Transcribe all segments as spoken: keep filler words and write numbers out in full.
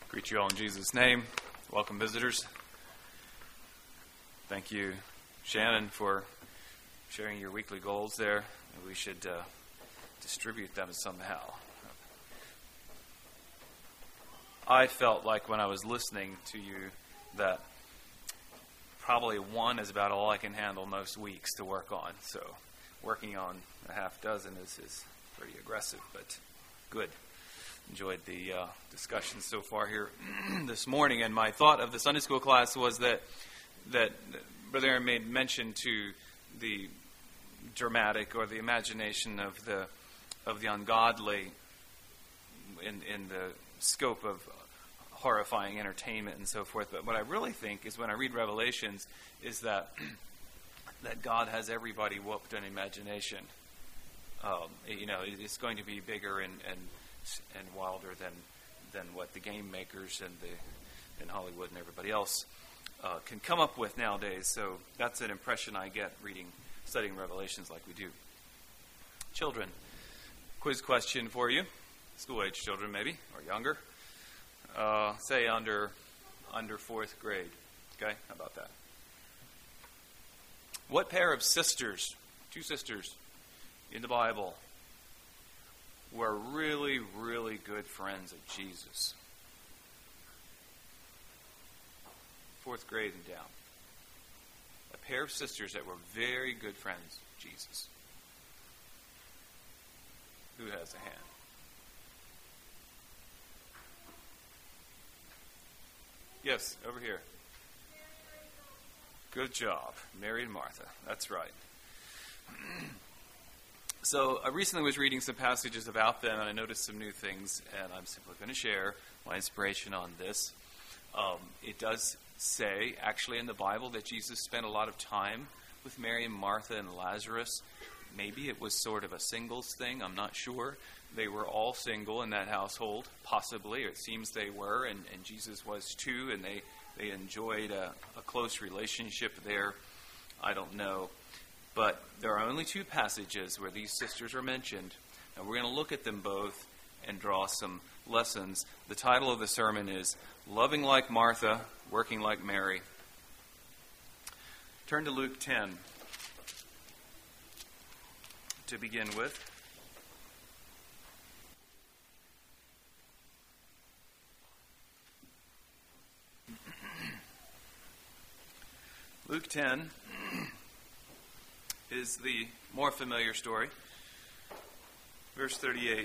Greet you all in Jesus' name. Welcome, visitors. Thank you, Shannon, for sharing your weekly goals there. We should uh, distribute them somehow. I felt like when I was listening to you that probably one is about all I can handle most weeks to work on. So working on a half dozen is, is pretty aggressive, but good. Enjoyed the uh, discussion so far here this morning, and my thought of the Sunday school class was that that Brother Aaron made mention to the dramatic or the imagination of the of the ungodly in in the scope of horrifying entertainment and so forth. But what I really think is when I read Revelations is that that God has everybody whooped in imagination. Um, you know, it's going to be bigger and and and wilder than than what the game makers and the in Hollywood and everybody else uh, can come up with nowadays. So that's an impression I get reading, studying Revelations like we do. Children, quiz question for you, school-age children maybe or younger. Uh, say under under fourth grade. Okay, how about that? What pair of sisters, two sisters, in the Bible were really, really good friends of Jesus? Fourth grade and down. A pair of sisters that were very good friends of Jesus. Who has a hand? Yes, over here. Good job. Mary and Martha. That's right. So I recently was reading some passages about them, and I noticed some new things, and I'm simply going to share my inspiration on this. Um, it does say, actually, in the Bible that Jesus spent a lot of time with Mary and Martha and Lazarus. Maybe it was sort of a singles thing. I'm not sure. They were all single in that household, possibly. It seems they were, and, and Jesus was too, and they, they enjoyed a, a close relationship there. I don't know. But there are only two passages where these sisters are mentioned, and we're going to look at them both and draw some lessons. The title of the sermon is Loving Like Martha, Working Like Mary. Turn to Luke ten to begin with. Luke ten is the more familiar story. Verse thirty-eight.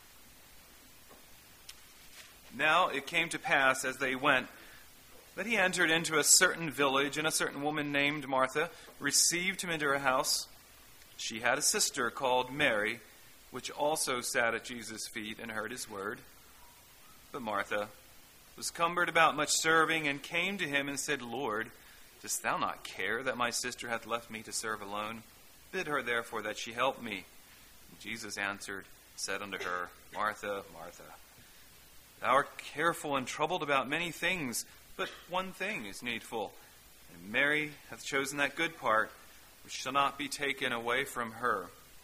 Now it came to pass as they went that he entered into a certain village, and a certain woman named Martha received him into her house. She had a sister called Mary, which also sat at Jesus' feet and heard his word. But Martha was cumbered about much serving, and came to him and said, Lord, dost thou not care that my sister hath left me to serve alone? Bid her therefore that she help me. And Jesus answered, said unto her, Martha, Martha, thou art careful and troubled about many things, but one thing is needful. And Mary hath chosen that good part, which shall not be taken away from her.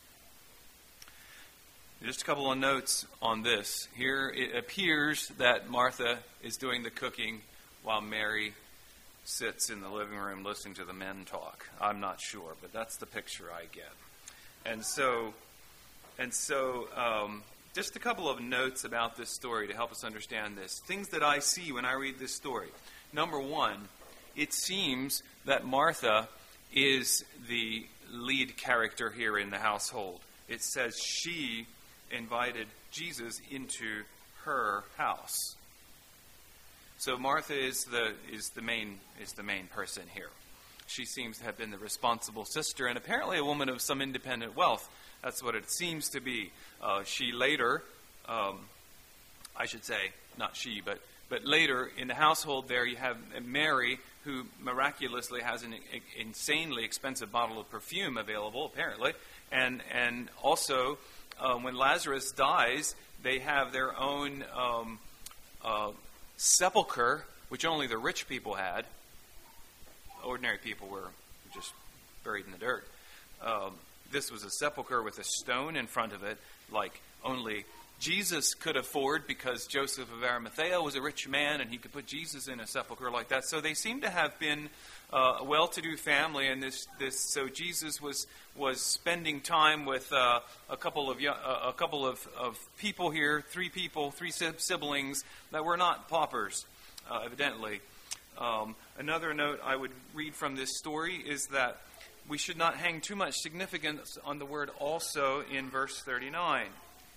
Just a couple of notes on this. Here it appears that Martha is doing the cooking while Mary sits in the living room listening to the men talk. I'm not sure, but that's the picture I get. And so, and so, um, just a couple of notes about this story to help us understand this. Things that I see when I read this story. Number one, it seems that Martha is the lead character here in the household. It says she invited Jesus into her house. So Martha is the is the main is the main person here. She seems to have been the responsible sister, and apparently a woman of some independent wealth. That's what it seems to be. Uh, she later, um, I should say, not she, but but later in the household there you have Mary, who miraculously has an insanely expensive bottle of perfume available, apparently, and and also uh, when Lazarus dies, they have their own Um, uh, sepulcher, which only the rich people had. Ordinary people were just buried in the dirt. Um, this was a sepulcher with a stone in front of it, like only Jesus could afford, because Joseph of Arimathea was a rich man and he could put Jesus in a sepulcher like that. So they seem to have been uh, a well-to-do family, and this, this so Jesus was was spending time with uh, a couple of young, uh, a couple of, of people here, three people, three siblings that were not paupers, uh, evidently. Um, another note I would read from this story is that we should not hang too much significance on the word "also" in verse thirty-nine.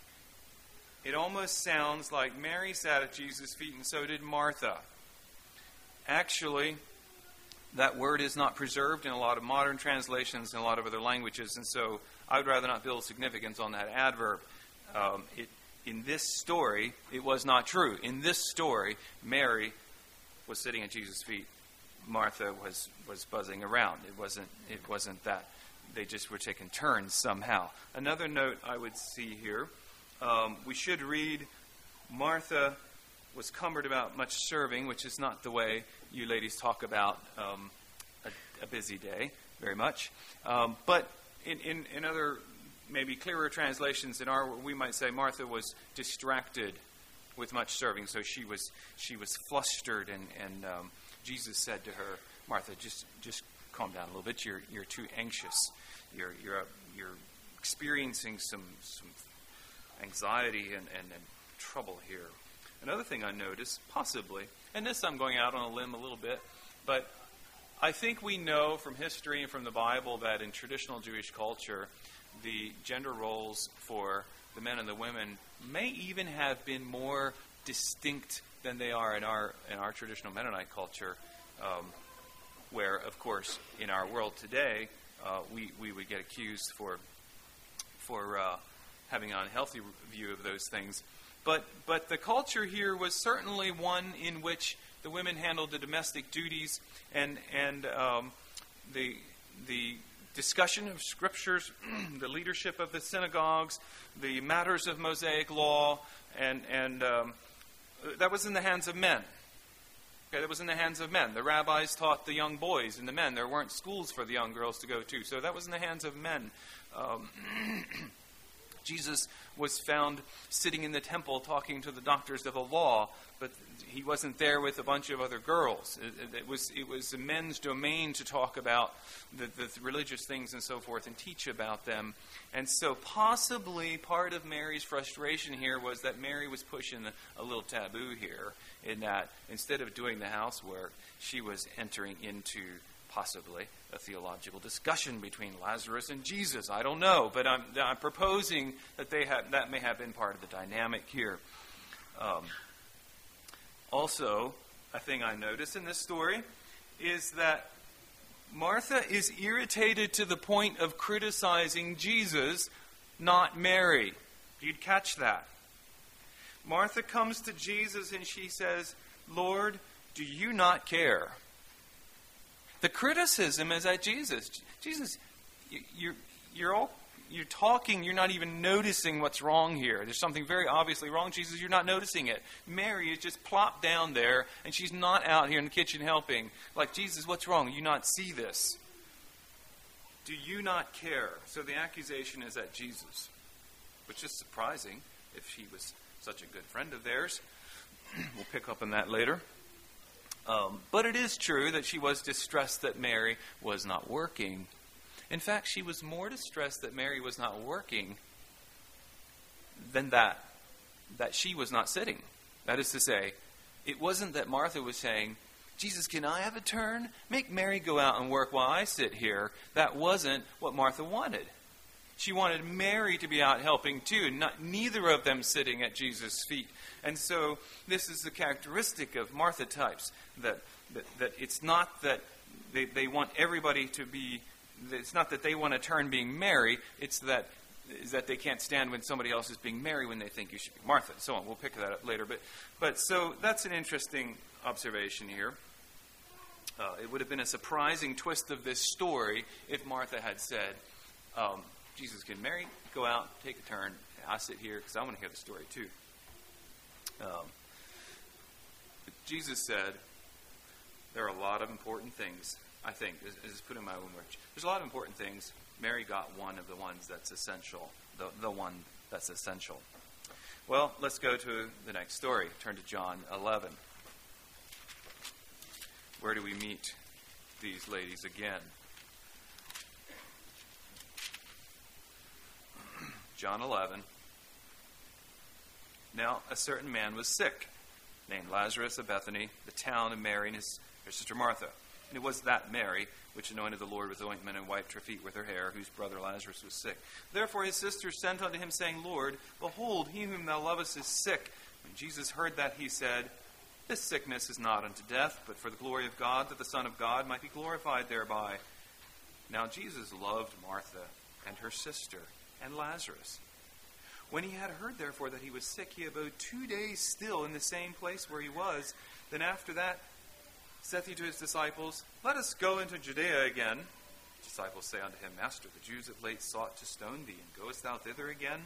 It almost sounds like Mary sat at Jesus' feet and so did Martha. Actually, that word is not preserved in a lot of modern translations and a lot of other languages, and so I would rather not build significance on that adverb. Um, it, in this story, it was not true. In this story, Mary was sitting at Jesus' feet. Martha was, was buzzing around. It wasn't, it wasn't that. They just were taking turns somehow. Another note I would see here, um, we should read, Martha was cumbered about much serving, which is not the way you ladies talk about um, a, a busy day very much. Um, but in, in, in other maybe clearer translations in our, we might say Martha was distracted with much serving, so she was she was flustered, and and um, Jesus said to her, Martha, just just calm down a little bit. You're you're too anxious. You're you're uh, you're experiencing some some anxiety and, and, and trouble here. Another thing I noticed, possibly, and this I'm going out on a limb a little bit, but I think we know from history and from the Bible that in traditional Jewish culture, the gender roles for the men and the women may even have been more distinct than they are in our in our traditional Mennonite culture, um, where, of course, in our world today, uh, we, we would get accused for for uh, having an unhealthy view of those things. But but the culture here was certainly one in which the women handled the domestic duties, and and um, the the discussion of scriptures, the leadership of the synagogues, the matters of Mosaic law, and and um, that was in the hands of men. Okay, that was in the hands of men. The rabbis taught the young boys and the men. There weren't schools for the young girls to go to, so that was in the hands of men. Um, Jesus was found sitting in the temple talking to the doctors of the law, but he wasn't there with a bunch of other girls. It, it was it was the men's domain to talk about the, the religious things and so forth and teach about them. And so possibly part of Mary's frustration here was that Mary was pushing a, a little taboo here, in that instead of doing the housework, she was entering into possibly a theological discussion between Lazarus and Jesus. I don't know, but I'm, I'm proposing that they have, that may have been part of the dynamic here. Um, also, a thing I notice in this story is that Martha is irritated to the point of criticizing Jesus, not Mary. You'd catch that. Martha comes to Jesus and she says, Lord, do you not care? The criticism is at Jesus. Jesus, you're, you're all you're talking, you're not even noticing what's wrong here. There's something very obviously wrong. Jesus, you're not noticing it. Mary is just plopped down there, and she's not out here in the kitchen helping. Like, Jesus, what's wrong? You not see this? Do you not care? So the accusation is at Jesus, which is surprising if he was such a good friend of theirs. We'll pick up on that later. Um, but it is true that she was distressed that Mary was not working. In fact, she was more distressed that Mary was not working than that, that she was not sitting. That is to say, it wasn't that Martha was saying, Jesus, can I have a turn? Make Mary go out and work while I sit here. That wasn't what Martha wanted. She wanted Mary to be out helping too, not neither of them sitting at Jesus' feet. And so this is the characteristic of Martha types, that that, that it's not that they, they want everybody to be, it's not that they want to turn being Mary, it's that is that they can't stand when somebody else is being Mary when they think you should be Martha, and so on. We'll pick that up later. But, but so that's an interesting observation here. Uh, it would have been a surprising twist of this story if Martha had said, um, Jesus, can Mary go out, take a turn, I sit here because I want to hear the story too. Um, but Jesus said, there are a lot of important things, I think, as, as put in my own words. There's a lot of important things. Mary got one of the ones that's essential, the, the one that's essential. Well, let's go to the next story. Turn to John eleven. Where do we meet these ladies again? John eleven. Now, a certain man was sick, named Lazarus of Bethany, the town of Mary and his, her sister Martha. And it was that Mary which anointed the Lord with ointment and wiped her feet with her hair, whose brother Lazarus was sick. Therefore his sisters sent unto him, saying, Lord, behold, he whom thou lovest is sick. When Jesus heard that, he said, This sickness is not unto death, but for the glory of God, that the Son of God might be glorified thereby. Now Jesus loved Martha and her sister and Lazarus. When he had heard, therefore, that he was sick, he abode two days still in the same place where he was. Then after that saith he to his disciples, Let us go into Judea again. The disciples say unto him, Master, the Jews have late sought to stone thee, and goest thou thither again?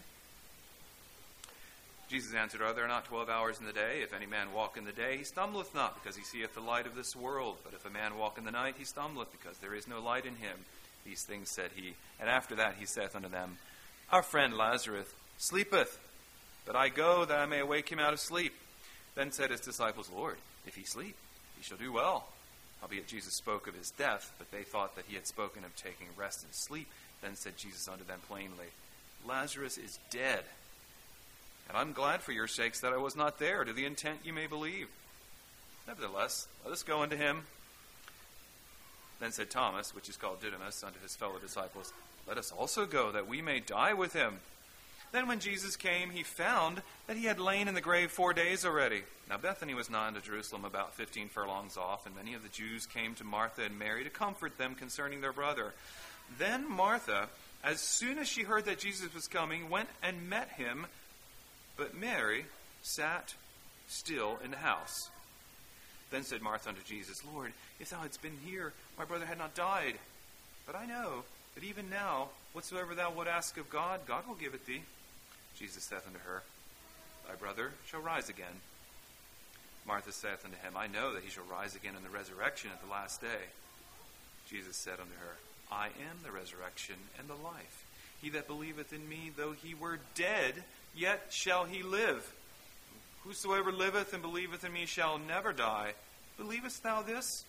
Jesus answered, Are there not twelve hours in the day? If any man walk in the day, he stumbleth not, because he seeth the light of this world. But if a man walk in the night, he stumbleth, because there is no light in him. These things said he. And after that he saith unto them, Our friend Lazarus sleepeth, but I go that I may awake him out of sleep. Then said his disciples, Lord, if he sleep, he shall do well. Howbeit Jesus spoke of his death, but they thought that he had spoken of taking rest and sleep. Then said Jesus unto them plainly, Lazarus is dead, and I'm glad for your sakes that I was not there, to the intent you may believe. Nevertheless, let us go unto him. Then said Thomas, which is called Didymus, unto his fellow disciples, Let us also go, that we may die with him. Then when Jesus came, he found that he had lain in the grave four days already. Now Bethany was nigh unto Jerusalem, about fifteen furlongs off, and many of the Jews came to Martha and Mary to comfort them concerning their brother. Then Martha, as soon as she heard that Jesus was coming, went and met him, but Mary sat still in the house. Then said Martha unto Jesus, Lord, if thou hadst been here, my brother had not died. But I know that even now, whatsoever thou wilt ask of God, God will give it thee. Jesus saith unto her, Thy brother shall rise again. Martha saith unto him, I know that he shall rise again in the resurrection at the last day. Jesus said unto her, I am the resurrection and the life. He that believeth in me, though he were dead, yet shall he live. Whosoever liveth and believeth in me shall never die. Believest thou this?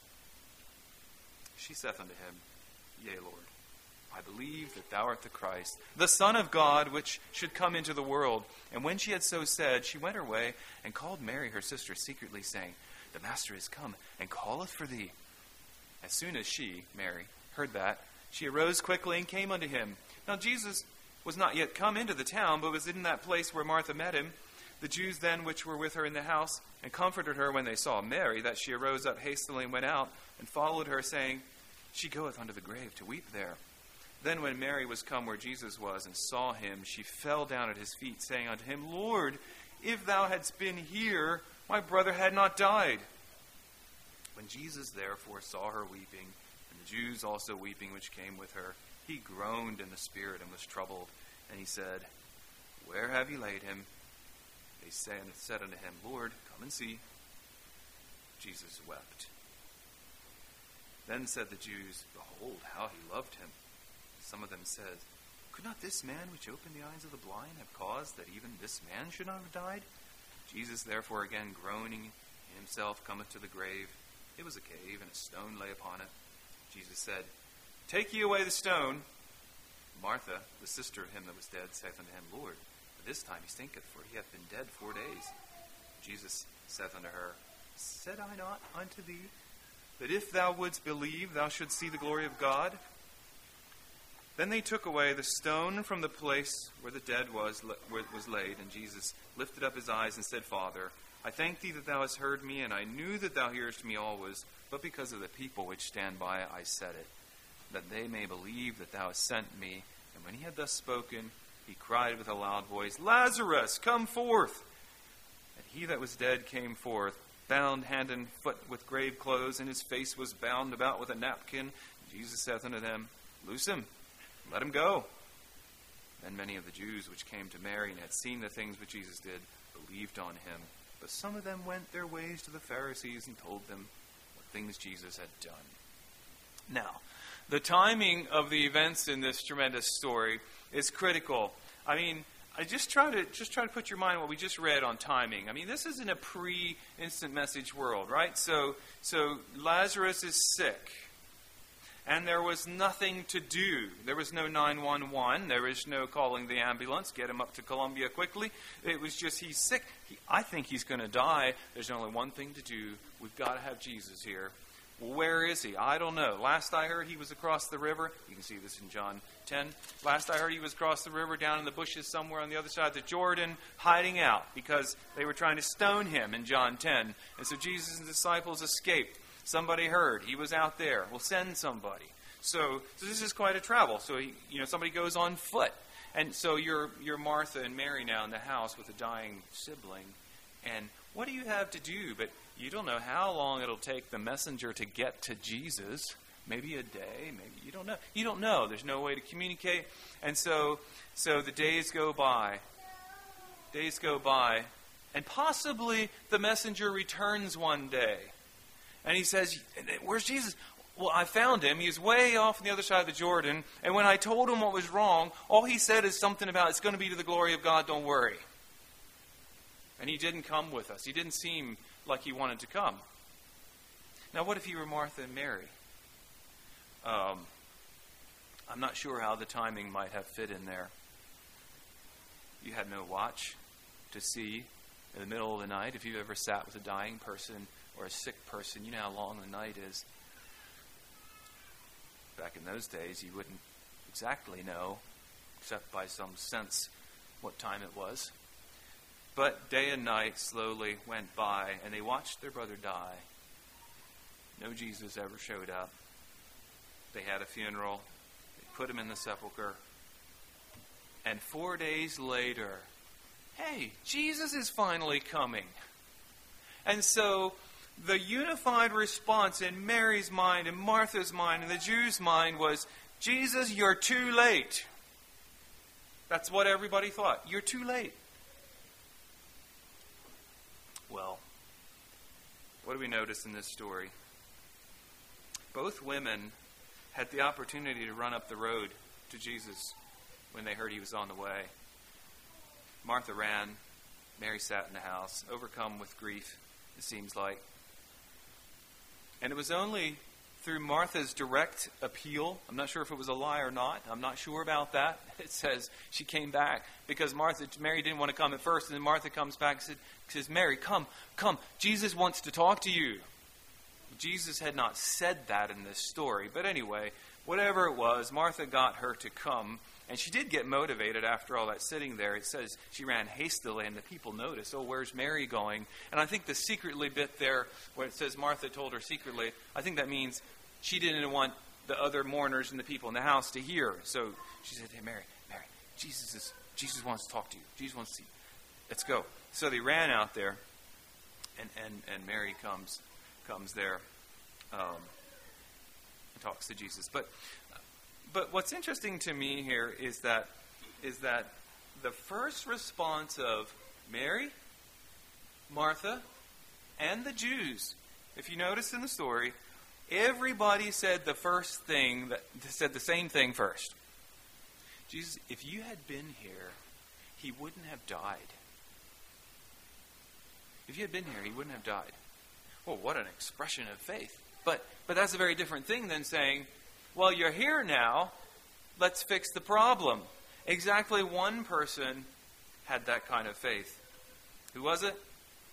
She saith unto him, Yea, Lord. I believe that thou art the Christ, the Son of God, which should come into the world. And when she had so said, she went her way, and called Mary her sister secretly, saying, The Master is come, and calleth for thee. As soon as she, Mary, heard that, she arose quickly and came unto him. Now Jesus was not yet come into the town, but was in that place where Martha met him. The Jews then which were with her in the house, and comforted her when they saw Mary, that she arose up hastily and went out, and followed her, saying, She goeth unto the grave to weep there. Then when Mary was come where Jesus was, and saw him, she fell down at his feet, saying unto him, Lord, if thou hadst been here, my brother had not died. When Jesus therefore saw her weeping, and the Jews also weeping which came with her, he groaned in the spirit and was troubled. And he said, Where have ye laid him? They said unto him, Lord, come and see. Jesus wept. Then said the Jews, Behold, how he loved him. Some of them said, Could not this man which opened the eyes of the blind have caused that even this man should not have died? Jesus therefore again groaning in himself cometh to the grave. It was a cave, and a stone lay upon it. Jesus said, Take ye away the stone. Martha, the sister of him that was dead, saith unto him, Lord, at this time he stinketh, for he hath been dead four days. Jesus saith unto her, Said I not unto thee, that if thou wouldst believe, thou shouldst see the glory of God? Then they took away the stone from the place where the dead was, was laid, and Jesus lifted up his eyes and said, Father, I thank thee that thou hast heard me, and I knew that thou hearest me always, but because of the people which stand by I said it, that they may believe that thou hast sent me. And when he had thus spoken, he cried with a loud voice, Lazarus, come forth! And he that was dead came forth, bound hand and foot with grave clothes, and his face was bound about with a napkin. And Jesus saith unto them, Loose him, let him go. Then many of the Jews which came to Mary and had seen the things which Jesus did believed on him. But some of them went their ways to the Pharisees and told them what things Jesus had done. Now, the timing of the events in this tremendous story is critical. I mean, I just try to just try to put your mind on what we just read on timing. I mean, this isn't a pre-instant message world, right? So, so Lazarus is sick, and there was nothing to do. There was no nine one one. There was no calling the ambulance, get him up to Columbia quickly. It was just he's sick. He, I think he's going to die. There's only one thing to do. We've got to have Jesus here. Well, where is he? I don't know. Last I heard, he was across the river. You can see this in John ten. Last I heard, he was across the river, down in the bushes somewhere on the other side of the Jordan, hiding out because they were trying to stone him in John ten. And so Jesus and the disciples escaped. Somebody heard. He was out there. We'll send somebody. So, so this is quite a travel. So, he, you know, somebody goes on foot. And so you're, you're Martha and Mary now in the house with a dying sibling. And what do you have to do? But you don't know how long it'll take the messenger to get to Jesus. Maybe a day, maybe you don't know. You don't know. There's no way to communicate. And so so the days go by. Days go by. And possibly the messenger returns one day. And he says, where's Jesus? Well, I found him. He's way off on the other side of the Jordan. And when I told him what was wrong, all he said is something about, it's going to be to the glory of God, don't worry. And he didn't come with us. He didn't seem like he wanted to come. Now, what if he were Martha and Mary? Um, I'm not sure how the timing might have fit in there. You had no watch to see in the middle of the night. If you've ever sat with a dying person or a sick person, you know how long the night is. Back in those days, you wouldn't exactly know, except by some sense, what time it was. But day and night slowly went by, and they watched their brother die. No Jesus ever showed up. They had a funeral. They put him in the sepulcher. And four days later, hey, Jesus is finally coming. And so the unified response in Mary's mind and Martha's mind and the Jews' mind was, Jesus, you're too late. That's what everybody thought. You're too late. Well, what do we notice in this story? Both women had the opportunity to run up the road to Jesus when they heard he was on the way. Martha ran. Mary sat in the house, overcome with grief, it seems like. And it was only through Martha's direct appeal, I'm not sure if it was a lie or not, I'm not sure about that. It says she came back because Martha, Mary didn't want to come at first, and then Martha comes back and said, says, Mary, come, come, Jesus wants to talk to you. Jesus had not said that in this story, but anyway, whatever it was, Martha got her to come, and she did get motivated after all that sitting there. It says she ran hastily, and the people noticed, oh, where's Mary going? And I think the secretly bit there, where it says Martha told her secretly, I think that means she didn't want the other mourners and the people in the house to hear. So she said, hey, Mary, Mary, Jesus is Jesus wants to talk to you. Jesus wants to see you. Let's go. So they ran out there, and, and, and Mary comes comes there um, and talks to Jesus. But but what's interesting to me here is that is that the first response of Mary, Martha, and the Jews, if you notice in the story, everybody said the first thing, that said the same thing first. Jesus, if you had been here, he wouldn't have died. If you had been here, he wouldn't have died. Well, what an expression of faith. But but that's a very different thing than saying, well, you're here now, let's fix the problem. Exactly one person had that kind of faith. Who was it?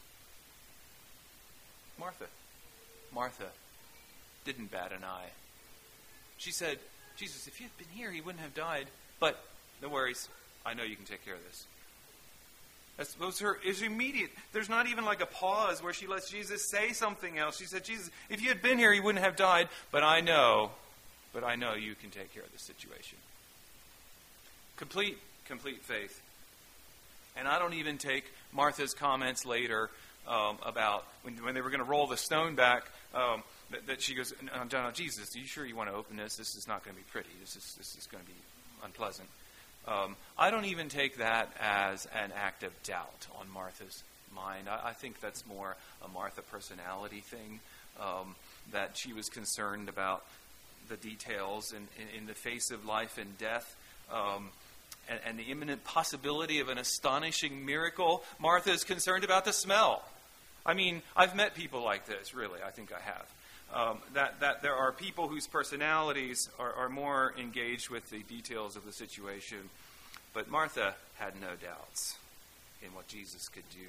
Martha. Martha didn't bat an eye. She said, Jesus, if you had been here, he wouldn't have died. But no worries. I know you can take care of this. That's, that was her is immediate. There's not even like a pause where she lets Jesus say something else. She said, Jesus, if you had been here, he wouldn't have died. But I know, but I know you can take care of the situation. Complete, complete faith. And I don't even take Martha's comments later um, about when, when they were going to roll the stone back, um, that, that she goes, no, no, no, Jesus, are you sure you want to open this? This is not going to be pretty. This is, this is going to be unpleasant. Um, I don't even take that as an act of doubt on Martha's mind. I, I think that's more a Martha personality thing, um, that she was concerned about the details in, in, in the face of life and death. Um, and, and the imminent possibility of an astonishing miracle, Martha is concerned about the smell. I mean, I've met people like this, really. I think I have. Um, that, that there are people whose personalities are, are more engaged with the details of the situation. But Martha had no doubts in what Jesus could do.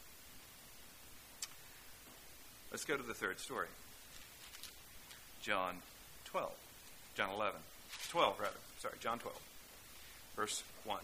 Let's go to the third story. John twelve. John eleven. twelve, rather. Sorry, John twelve. Verse one.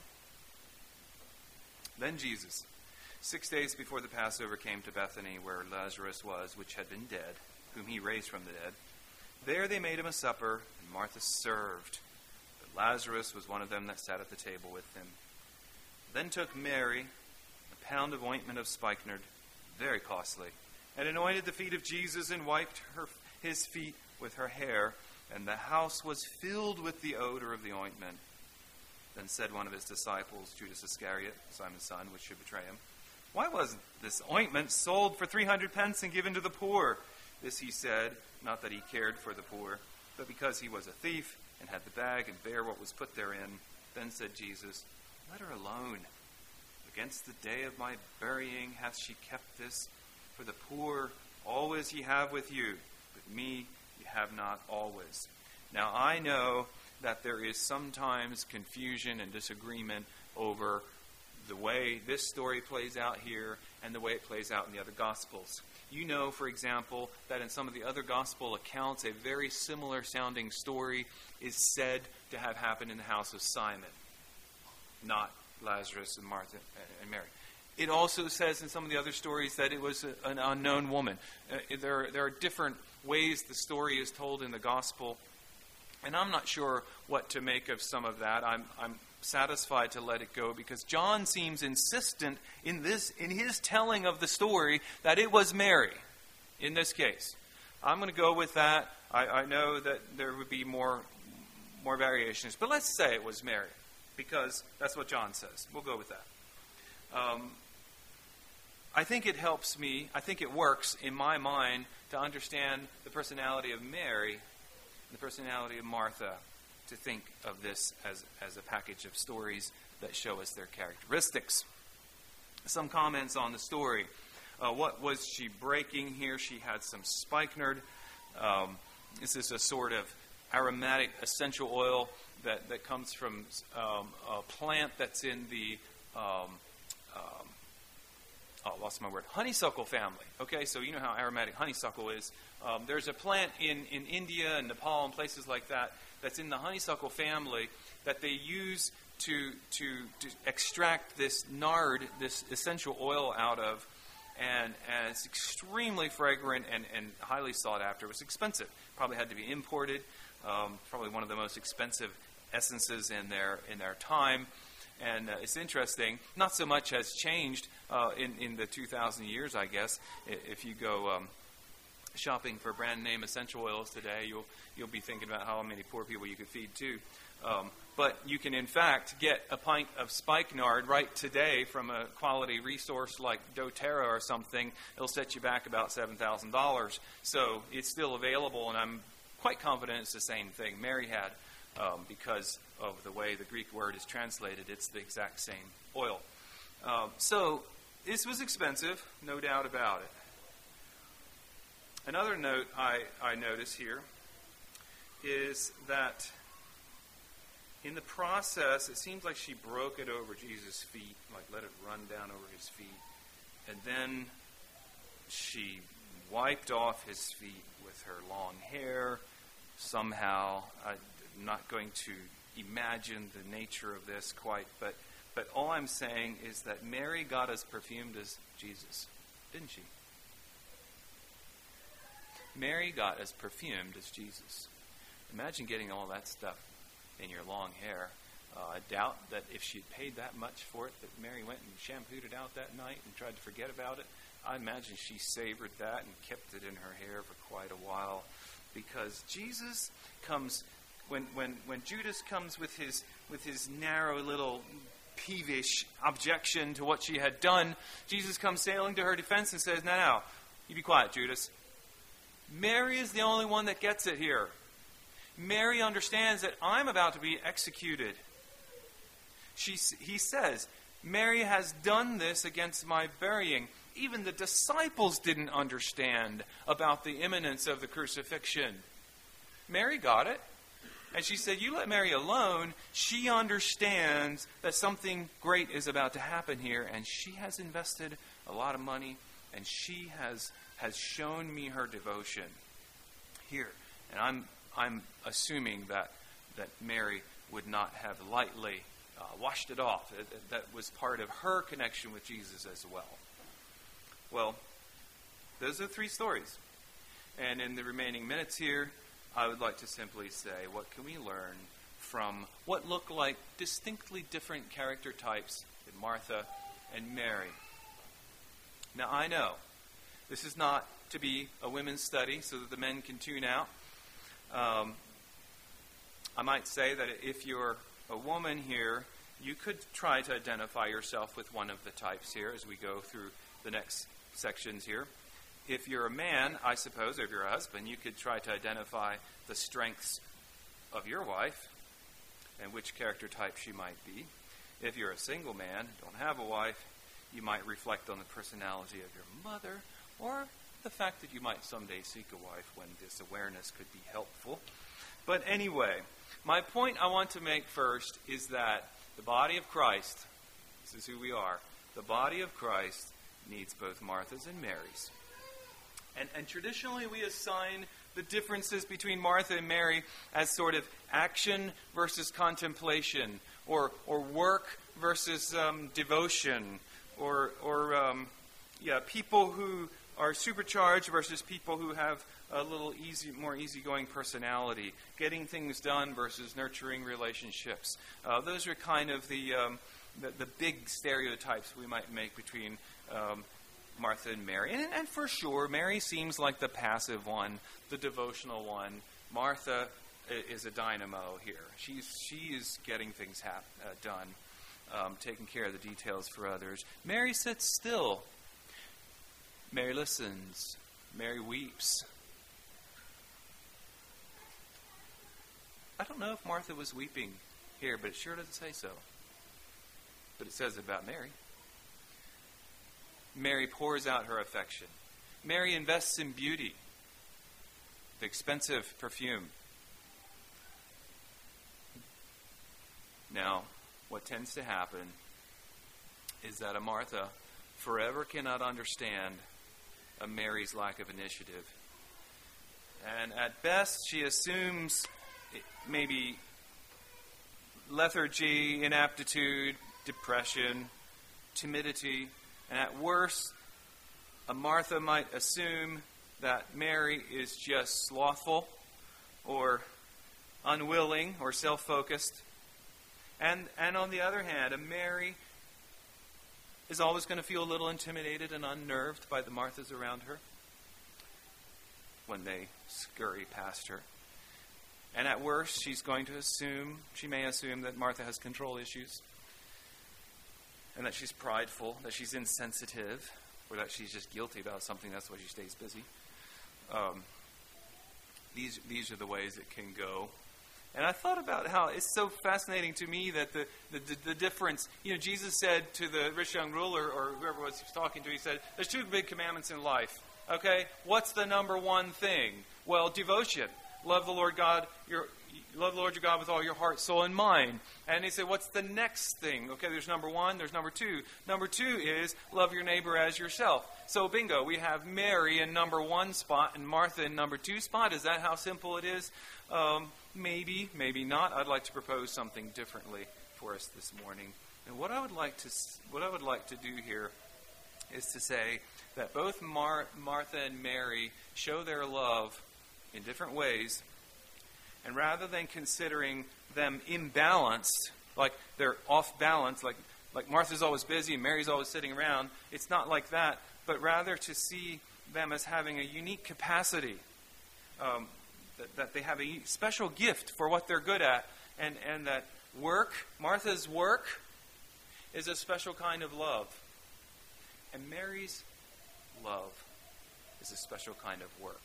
Then Jesus, six days before the Passover, came to Bethany, where Lazarus was, which had been dead, whom he raised from the dead. There they made him a supper, and Martha served. But Lazarus was one of them that sat at the table with him. Then took Mary a pound of ointment of spikenard, very costly, and anointed the feet of Jesus, and wiped her, his feet with her hair, and the house was filled with the odor of the ointment. Then said one of his disciples, Judas Iscariot, Simon's son, which should betray him, why wasn't this ointment sold for three hundred pence and given to the poor? This he said, not that he cared for the poor, but because he was a thief, and had the bag, and bare what was put therein. Then said Jesus, let her alone. Against the day of my burying hath she kept this. For the poor always ye have with you, but me ye have not always. Now I know that there is sometimes confusion and disagreement over the way this story plays out here and the way it plays out in the other Gospels. You know, for example, that in some of the other Gospel accounts, a very similar sounding story is said to have happened in the house of Simon, not Lazarus and Martha and Mary. It also says in some of the other stories that it was a, an unknown woman. Uh, there, there are different ways the story is told in the Gospel, and I'm not sure what to make of some of that. I'm, I'm satisfied to let it go because John seems insistent in this, in his telling of the story, that it was Mary in this case. I'm going to go with that. I, I know that there would be more, more variations, but let's say it was Mary because that's what John says. We'll go with that. Um, I think it helps me, I think it works in my mind to understand the personality of Mary and the personality of Martha, to think of this as, as a package of stories that show us their characteristics. Some comments on the story. Uh, what was she breaking here? She had some spikenard. Um, this is a sort of aromatic essential oil that, that comes from um, a plant that's in the um, um, oh, I lost my word. honeysuckle family. Okay, so you know how aromatic honeysuckle is. Um, there's a plant in, in India and Nepal and places like that that's in the honeysuckle family that they use to, to, to extract this nard, this essential oil out of, and, and it's extremely fragrant and, and highly sought after. It was expensive. Probably had to be imported. Um, probably one of the most expensive essences in their in their time. And uh, it's interesting, not so much has changed uh, in, in the two thousand years, I guess. If you go um, shopping for brand name essential oils today, you'll you'll be thinking about how many poor people you could feed too. Um, but you can, in fact, get a pint of spikenard right today from a quality resource like doTERRA or something. It'll set you back about seven thousand dollars. So it's still available, and I'm quite confident it's the same thing Mary had. Um, because of the way the Greek word is translated, it's the exact same oil. Um, so this was expensive, no doubt about it. Another note I, I notice here is that in the process, it seems like she broke it over Jesus' feet, like let it run down over his feet. And then she wiped off his feet with her long hair somehow. I, I'm not going to imagine the nature of this quite, but but all I'm saying is that Mary got as perfumed as Jesus, didn't she? Mary got as perfumed as Jesus. Imagine getting all that stuff in your long hair. Uh, I doubt that if she'd paid that much for it, that Mary went and shampooed it out that night and tried to forget about it. I imagine she savored that and kept it in her hair for quite a while, because Jesus comes... When, when when Judas comes with his with his narrow little peevish objection to what she had done, Jesus comes sailing to her defense and says, no, no, you be quiet, Judas. Mary is the only one that gets it here. Mary understands that I'm about to be executed. She, he says, Mary has done this against my burying. Even the disciples didn't understand about the imminence of the crucifixion. Mary got it. And she said, you let Mary alone. She understands that something great is about to happen here. And she has invested a lot of money. And she has has shown me her devotion here. And I'm I'm assuming that, that Mary would not have lightly uh, washed it off. That, that was part of her connection with Jesus as well. Well, those are three stories. And in the remaining minutes here, I would like to simply say, what can we learn from what look like distinctly different character types in Martha and Mary? Now, I know this is not to be a women's study so that the men can tune out. Um, I might say that if you're a woman here, you could try to identify yourself with one of the types here as we go through the next sections here. If you're a man, I suppose, or if you're a husband, you could try to identify the strengths of your wife and which character type she might be. If you're a single man, don't have a wife, you might reflect on the personality of your mother, or the fact that you might someday seek a wife when this awareness could be helpful. But anyway, my point I want to make first is that the body of Christ, this is who we are, the body of Christ needs both Marthas and Marys. And, and traditionally we assign the differences between Martha and Mary as sort of action versus contemplation, or or work versus um, devotion, or or um, yeah, people who are supercharged versus people who have a little easy, more easygoing personality, getting things done versus nurturing relationships. Uh, those are kind of the, um, the the big stereotypes we might make between um, Martha and Mary. And, and for sure, Mary seems like the passive one, the devotional one. Martha is a dynamo here. She's she is getting things hap- uh, done, um, taking care of the details for others. Mary sits still. Mary listens. Mary weeps. I don't know if Martha was weeping here, but it sure doesn't say so. But it says about Mary. Mary pours out her affection. Mary invests in beauty, the expensive perfume. Now, what tends to happen is that a Martha forever cannot understand a Mary's lack of initiative. And at best, she assumes maybe lethargy, inaptitude, depression, timidity. And at worst, a Martha might assume that Mary is just slothful or unwilling or self-focused. And, and on the other hand, a Mary is always going to feel a little intimidated and unnerved by the Marthas around her when they scurry past her. And at worst, she's going to assume, she may assume that Martha has control issues, and that she's prideful, that she's insensitive, or that she's just guilty about something, that's why she stays busy. Um, these these are the ways it can go. And I thought about how it's so fascinating to me that the, the, the, the difference, you know, Jesus said to the rich young ruler, or whoever was he was talking to, he said, there's two big commandments in life, okay? What's the number one thing? Well, devotion. Love the Lord God, your love the Lord your God with all your heart, soul, and mind. And he said, what's the next thing? Okay, there's number one, there's number two. Number two is love your neighbor as yourself. So bingo, we have Mary in number one spot and Martha in number two spot. Is that how simple it is? Um, maybe, maybe not. I'd like to propose something differently for us this morning. And what I would like to what I would like to do here is to say that both Mar- Martha and Mary show their love in different ways, and rather than considering them imbalanced, like they're off balance, like like Martha's always busy and Mary's always sitting around, it's not like that, but rather to see them as having a unique capacity, um, that, that they have a special gift for what they're good at, and, and that work, Martha's work, is a special kind of love, and Mary's love is a special kind of work.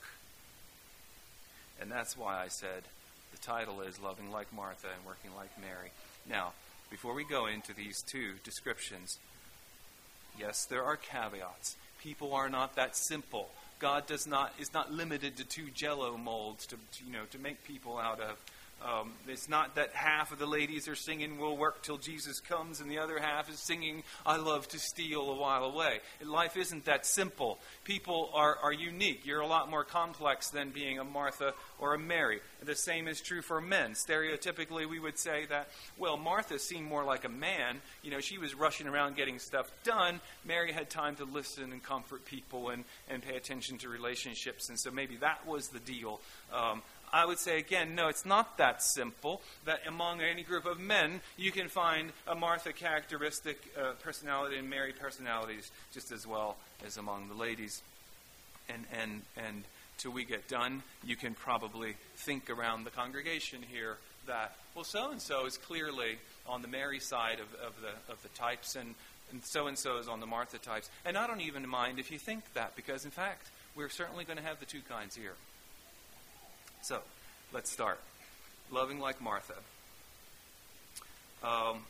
And that's why I said the title is Loving Like Martha and Working Like Mary. Now, before we go into these two descriptions, yes, there are caveats. People are not that simple. God does not is not limited to two Jell-O molds to, to you know to make people out of. Um, it's not that half of the ladies are singing "We'll work till Jesus comes" and the other half is singing "I love to steal a while away." Life isn't that simple. People are, are unique. You're a lot more complex than being a Martha or a Mary. The same is true for men. Stereotypically, we would say that, well, Martha seemed more like a man. You know, she was rushing around getting stuff done. Mary had time to listen and comfort people and, and pay attention to relationships. And so maybe that was the deal. Um, I would say, again, no, it's not that simple, that among any group of men, you can find a Martha characteristic uh, personality and Mary personalities just as well as among the ladies. And, and, and till we get done, you can probably think around the congregation here that, well, so-and-so is clearly on the Mary side of, of, the, of the types, and, and so-and-so is on the Martha types. And I don't even mind if you think that, because, in fact, we're certainly going to have the two kinds here. So, let's start. Loving like Martha. Um,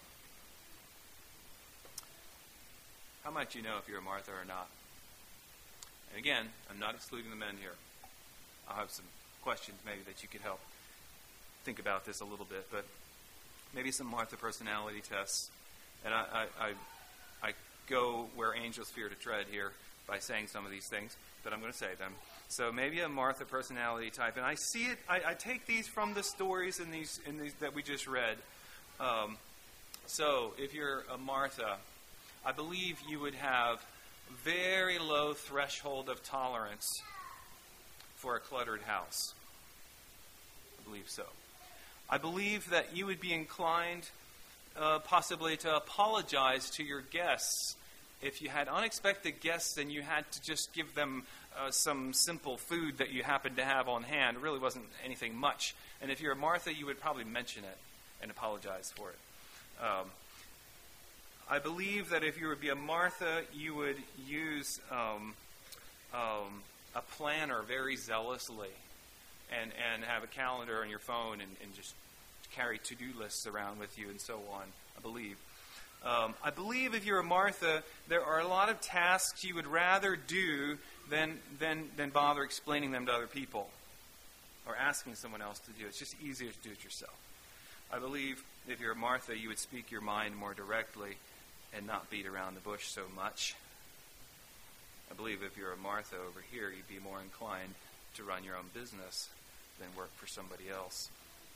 how might you know if you're a Martha or not? And again, I'm not excluding the men here. I'll have some questions maybe that you could help think about this a little bit, but maybe some Martha personality tests. And I, I, I, I go where angels fear to tread here by saying some of these things, but I'm going to say them. So maybe a Martha personality type, and I see it. I, I take these from the stories in these in these that we just read. Um, so if you're a Martha, I believe you would have very low threshold of tolerance for a cluttered house. I believe so. I believe that you would be inclined, uh, possibly, to apologize to your guests if you had unexpected guests and you had to just give them uh, some simple food that you happened to have on hand. It really wasn't anything much. And if you're a Martha, you would probably mention it and apologize for it. Um, I believe that if you would be a Martha, you would use um, um, a planner very zealously and, and have a calendar on your phone and, and just carry to-do lists around with you and so on, I believe. Um, I believe if you're a Martha, there are a lot of tasks you would rather do than, than, than bother explaining them to other people or asking someone else to do it. It's just easier to do it yourself. I believe if you're a Martha, you would speak your mind more directly and not beat around the bush so much. I believe if you're a Martha over here, you'd be more inclined to run your own business than work for somebody else.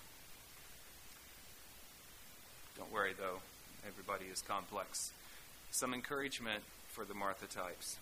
Don't worry, though. Everybody is complex. Some encouragement for the Martha types.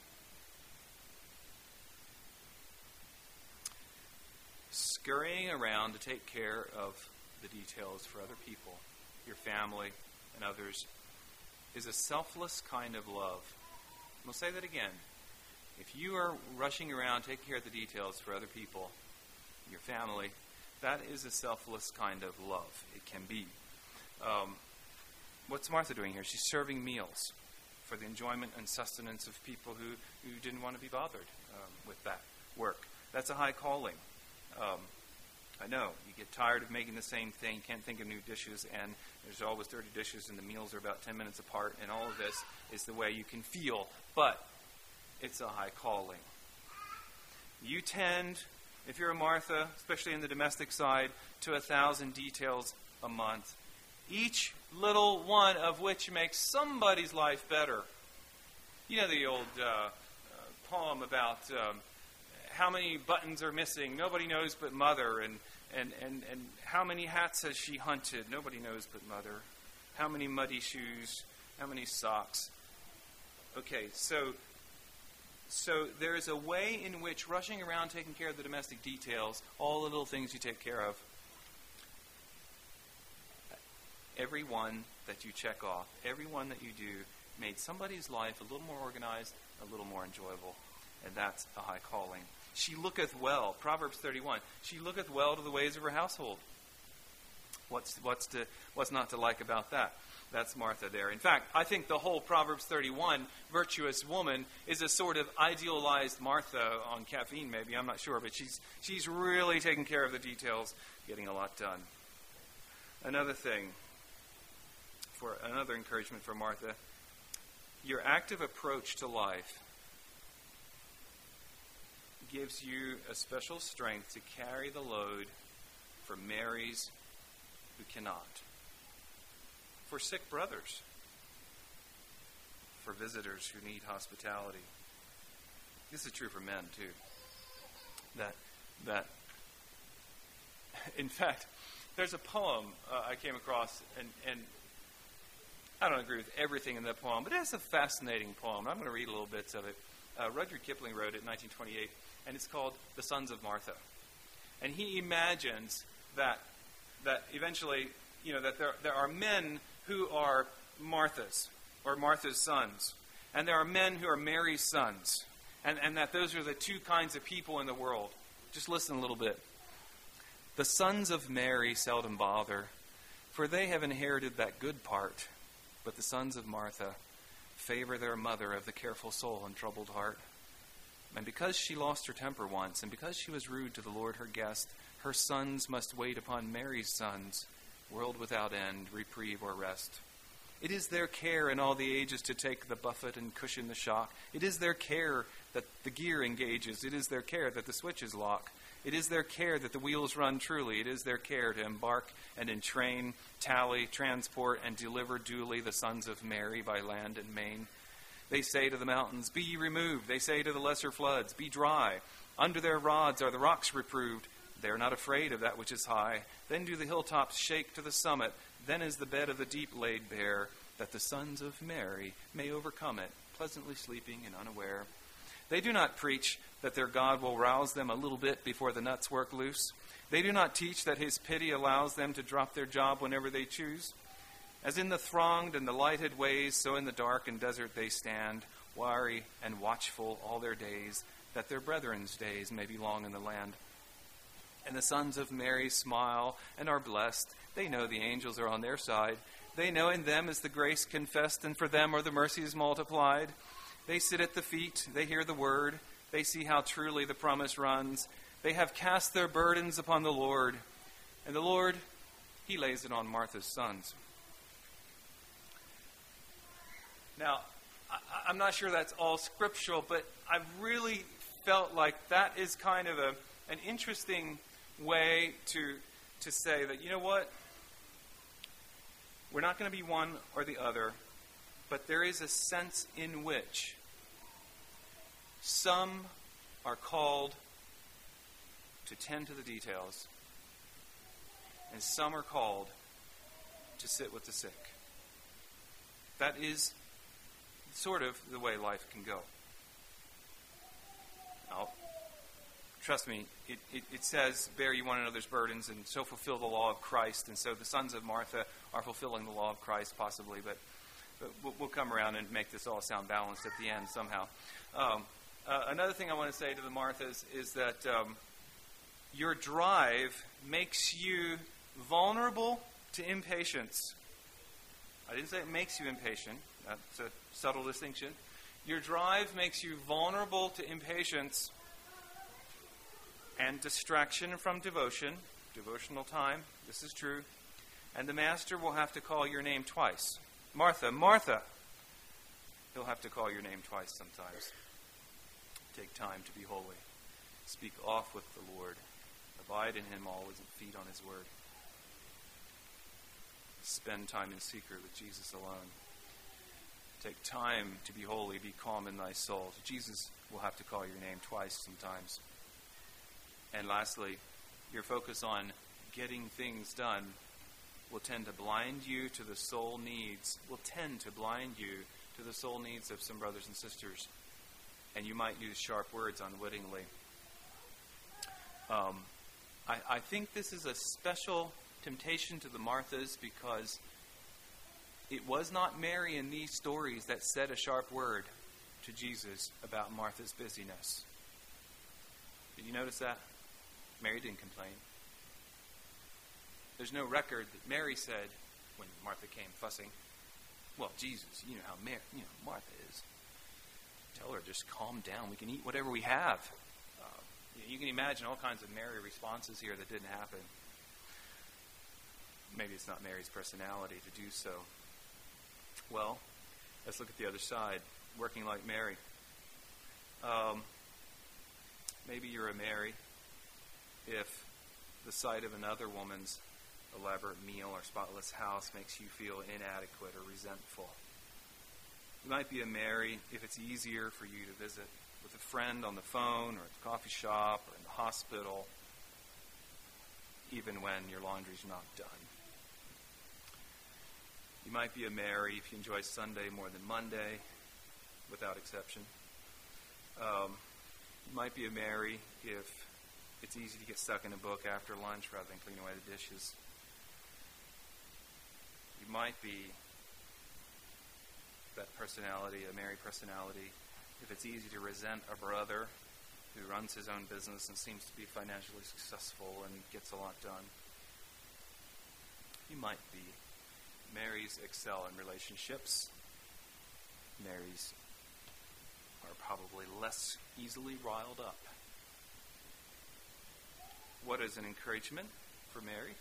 Scurrying around to take care of the details for other people, your family, and others, is a selfless kind of love. We'll say that again. If you are rushing around taking care of the details for other people, your family, that is a selfless kind of love. It can be. Um, What's Martha doing here? She's serving meals for the enjoyment and sustenance of people who, who didn't want to be bothered um, with that work. That's a high calling. Um, I know. You get tired of making the same thing, can't think of new dishes, and there's always dirty dishes, and the meals are about ten minutes apart, and all of this is the way you can feel. But it's a high calling. You tend, if you're a Martha, especially in the domestic side, to a thousand details a month, each little one of which makes somebody's life better. You know the old uh, uh, poem about um, how many buttons are missing, nobody knows but mother, and, and, and, and how many hats has she hunted, nobody knows but mother, how many muddy shoes, how many socks. Okay, so so there is a way in which rushing around taking care of the domestic details, all the little things you take care of, every one that you check off, every one that you do, made somebody's life a little more organized, a little more enjoyable. And that's a high calling. She looketh well. Proverbs thirty-one. She looketh well to the ways of her household. What's what's to what's not to like about that? That's Martha there. In fact, I think the whole Proverbs thirty-one virtuous woman is a sort of idealized Martha on caffeine, maybe. I'm not sure, but she's she's really taking care of the details, getting a lot done. Another thing. for another encouragement for Martha. Your active approach to life gives you a special strength to carry the load for Marys who cannot, for sick brothers, for visitors who need hospitality. This is true for men too. That that in fact, there's a poem uh, I came across, and, and I don't agree with everything in that poem, but it's a fascinating poem. I'm going to read a little bits of it. Uh, Rudyard Kipling wrote it in nineteen twenty-eight, and it's called The Sons of Martha. And he imagines that that eventually, you know, that there there are men who are Marthas, or Martha's sons, and there are men who are Mary's sons, and, and that those are the two kinds of people in the world. Just listen a little bit. The sons of Mary seldom bother, for they have inherited that good part, but the sons of Martha favor their mother of the careful soul and troubled heart. And because she lost her temper once, and because she was rude to the Lord her guest, her sons must wait upon Mary's sons, world without end, reprieve or rest. It is their care in all the ages to take the buffet and cushion the shock. It is their care that the gear engages. It is their care that the switches lock. It is their care that the wheels run truly. It is their care to embark and entrain, tally, transport, and deliver duly the sons of Mary by land and main. They say to the mountains, be ye removed. They say to the lesser floods, be dry. Under their rods are the rocks reproved. They are not afraid of that which is high. Then do the hilltops shake to the summit. Then is the bed of the deep laid bare, that the sons of Mary may overcome it, pleasantly sleeping and unaware. They do not preach that their God will rouse them a little bit before the nuts work loose. They do not teach that his pity allows them to drop their job whenever they choose. As in the thronged and the lighted ways, so in the dark and desert they stand, wary and watchful all their days, that their brethren's days may be long in the land. And the sons of Mary smile and are blessed. They know the angels are on their side. They know in them is the grace confessed, and for them are the mercies multiplied. They sit at the feet, they hear the word, they see how truly the promise runs. They have cast their burdens upon the Lord, and the Lord, he lays it on Martha's sons. Now, I, I'm not sure that's all scriptural, but I've really felt like that is kind of a an interesting way to to say that, you know what, we're not going to be one or the other, but there is a sense in which some are called to tend to the details, and some are called to sit with the sick. That is sort of the way life can go. Now, trust me, it, it, it says, bear ye one another's burdens and so fulfill the law of Christ. And so the sons of Martha are fulfilling the law of Christ, possibly. But, but we'll, we'll come around and make this all sound balanced at the end somehow. Um, uh, another thing I want to say to the Marthas is that um, your drive makes you vulnerable to impatience. I didn't say it makes you impatient. That's a subtle distinction. Your drive makes you vulnerable to impatience and distraction from devotion, devotional time. This is true. And the master will have to call your name twice. Martha, Martha. He'll have to call your name twice sometimes. Take time to be holy. Speak oft with the Lord. Abide in him always and feed on his word. Spend time in secret with Jesus alone. Take time to be holy. Be calm in thy soul. Jesus will have to call your name twice sometimes. And lastly, your focus on getting things done will tend to blind you to the soul needs, will tend to blind you to the soul needs of some brothers and sisters. And you might use sharp words unwittingly. Um, I, I think this is a special temptation to the Marthas because it was not Mary in these stories that said a sharp word to Jesus about Martha's busyness. Did you notice that? Mary didn't complain. There's no record that Mary said when Martha came fussing, well, Jesus, you know how Mary, you know, Martha is. Tell her, just calm down. We can eat whatever we have. Uh, you can imagine all kinds of Mary responses here that didn't happen. Maybe it's not Mary's personality to do so. Well, let's look at the other side. Working like Mary. Um, maybe you're a Mary if the sight of another woman's elaborate meal or spotless house makes you feel inadequate or resentful. You might be a Mary if it's easier for you to visit with a friend on the phone or at the coffee shop or in the hospital, even when your laundry's not done. You might be a Mary if you enjoy Sunday more than Monday, without exception. Um, you might be a Mary if it's easy to get stuck in a book after lunch rather than clean away the dishes. You might be that personality, a Mary personality, if it's easy to resent a brother who runs his own business and seems to be financially successful and gets a lot done. You might be Marys excel in relationships. Marys are probably less easily riled up. What is an encouragement for Mary?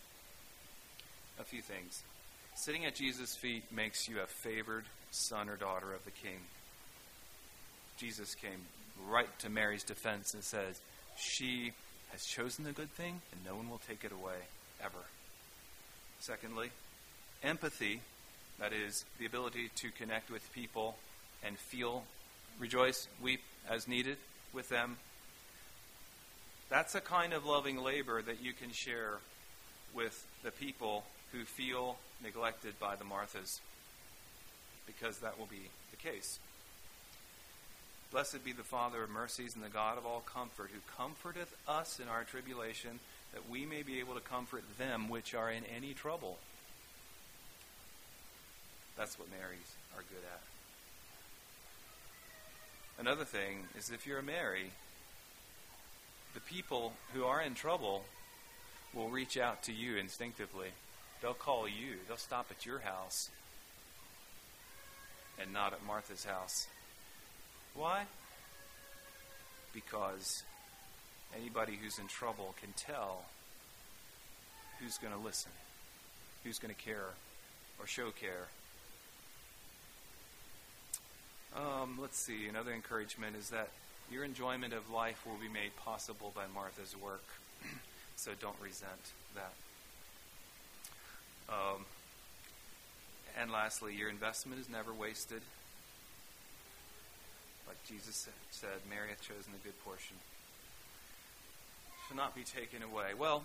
A few things. Sitting at Jesus' feet makes you a favored son or daughter of the King. Jesus came right to Mary's defense and says, she has chosen the good thing and no one will take it away, ever. Secondly, empathy, that is, the ability to connect with people and feel, rejoice, weep as needed with them. That's a kind of loving labor that you can share with the people who feel neglected by the Marthas, because that will be the case. Blessed be the Father of mercies and the God of all comfort, who comforteth us in our tribulation, that we may be able to comfort them which are in any trouble. That's what Marys are good at. Another thing is, if you're a Mary, the people who are in trouble will reach out to you instinctively. They'll call you. They'll stop at your house and not at Martha's house. Why? Because anybody who's in trouble can tell who's going to listen, who's going to care or show care. Um, let's see, another encouragement is that your enjoyment of life will be made possible by Martha's work. So don't resent that. Um, and lastly, your investment is never wasted. Like Jesus said, Mary hath chosen the good portion. It shall not be taken away. Well,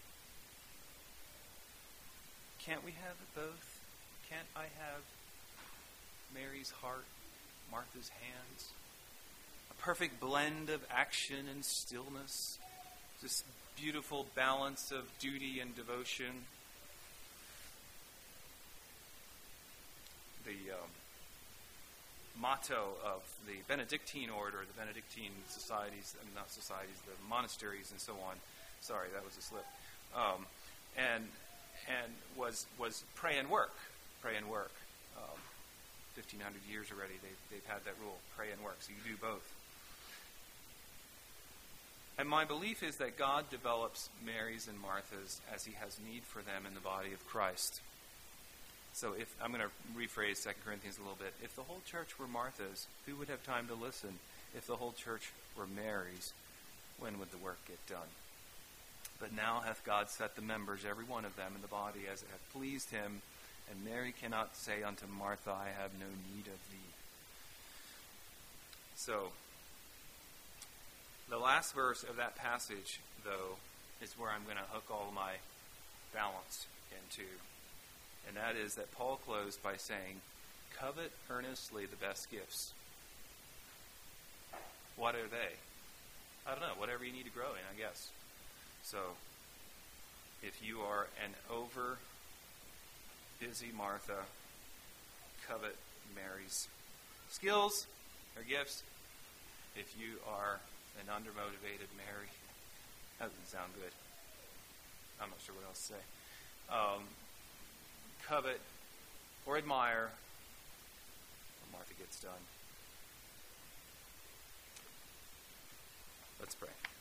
can't we have it both? Can't I have Mary's heart, Martha's hands? A perfect blend of action and stillness. This beautiful balance of duty and devotion. The um, motto of the Benedictine order, the Benedictine societies, I mean, not societies, the monasteries and so on. Sorry, that was a slip. Um, and and was was pray and work, pray and work. Um, Fifteen hundred years already, they've they've had that rule: pray and work. So you do both. And my belief is that God develops Marys and Marthas as He has need for them in the body of Christ. So if I'm going to rephrase Second Corinthians a little bit. If the whole church were Marthas, who would have time to listen? If the whole church were Marys, when would the work get done? But now hath God set the members, every one of them, in the body as it hath pleased Him. And Mary cannot say unto Martha, I have no need of thee. So, the last verse of that passage, though, is where I'm going to hook all my balance into. And that is that Paul closed by saying, covet earnestly the best gifts. What are they? I don't know, whatever you need to grow in, I guess. So, if you are an over busy Martha, covet Mary's skills or gifts. If you are an undermotivated Mary, that doesn't sound good. I'm not sure what else to say. Um, covet or admire what Martha gets done. Let's pray.